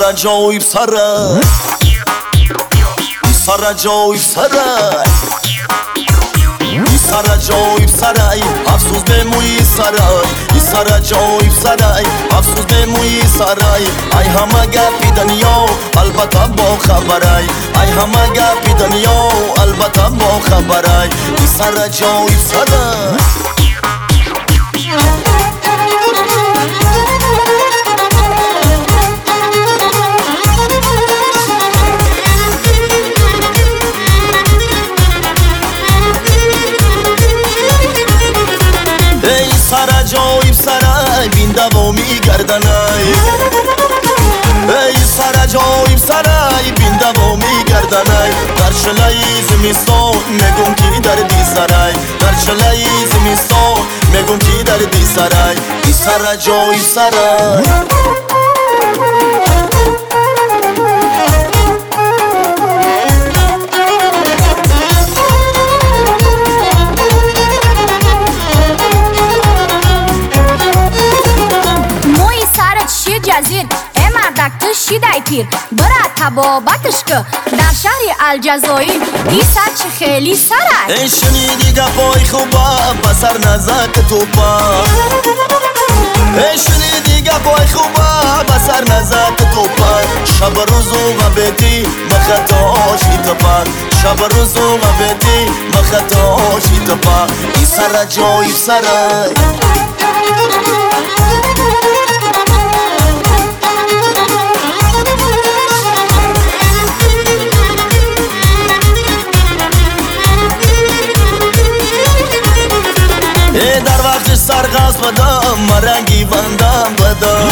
عجایب سرای سر عجایب سرای سر عجایب سرای افسوس به موی سرای سر عجایب سرای افسوس به موی سرای ای همه گپی دنیا البته با خبرای ای همه گپی دنیا البته با خبرای سر عجایب سرای سر عجایب سرای بین دوامی گردنای ای سر عجایب سرای بین دوامی گردنای در شلای زمستان میگم کی دردی سرای در شلای زمستان میگم کی دردی سرای ای سر عجایب سرای مردک تو شیدای پیر برا تبابتش که در شهر الجزایر ای سر چه خیلی سرای این شنیدی گپای خوبا بسر نزد توپا این شنیدی گپای خوبا بسر نزد توپا شب روزو و بیتی مخطاشی تپا شب روزو و بیتی مخطاشی تپا ای سر عجایب سرای در وقت سرغاز بدم مرنگی بندم بدم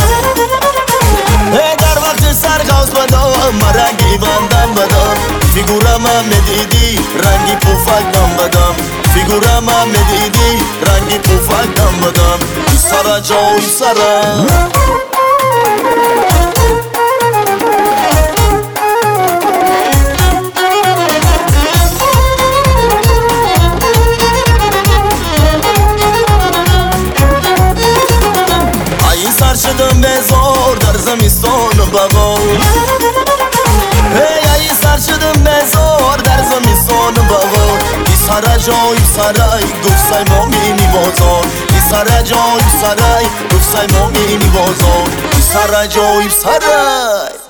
در وقت سرغاز بدم مرنگی بندم بدم فیگورم میدیدی رنگی پوفک دم بدم فیگورم میدیدی رنگی پوفک دم بدم سر عجایب سرای شدم بزار در زمستان بغار ای سر شدم بزار در زمستان بغار ای سر عجایب سرای گفت سای مامینی بازار ای سر عجایب سرای گفت سای مامینی بازار ای سر عجایب سرای